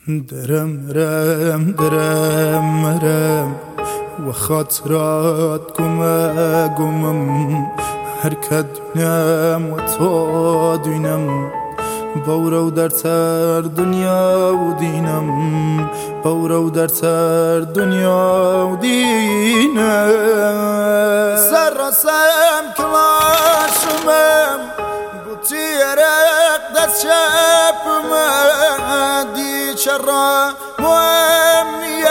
درم رم درم رم و خاطرات گمم هر که دونم و تو دونم باورو در سر دنیا و دینم باورو در سر دنیا و دینم سر راسم کلاشمم بوتی رق دست شپم دی چرا مهمیه